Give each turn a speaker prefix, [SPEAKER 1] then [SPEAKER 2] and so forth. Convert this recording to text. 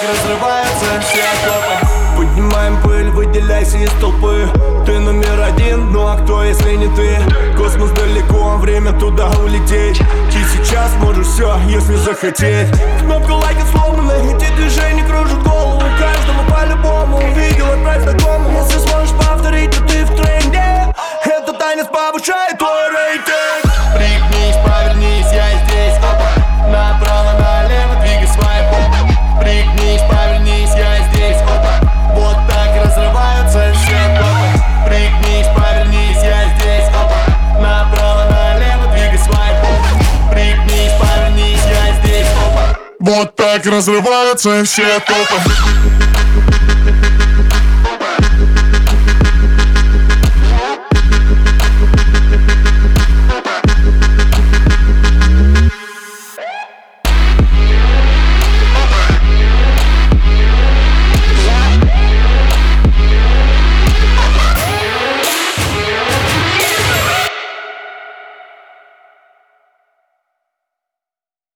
[SPEAKER 1] разрываются все окопы. Поднимаем пыль, выделяйся из толпы. Ты номер один, ну а кто, если не ты? Космос далеко, время туда улететь. Ты сейчас можешь все, если захотеть. Кнопка лайка сломана, эти движения кружат голову. Каждому по-любому, увидел, отправь знакомому. Если сможешь повторить, то ты в тренде. Этот танец повышает твой рейтинг. Пригнись, повернись, я здесь, опа. Направо, налево, двигай свайп. Пригнись, повернись, я здесь, опа. Вот так разрываются все копы. Пригнись, повернись, я здесь, опа. Направо, налево, двигай свайп. Пригнись, повернись, я здесь, опа.
[SPEAKER 2] Вот так разрываются все копы.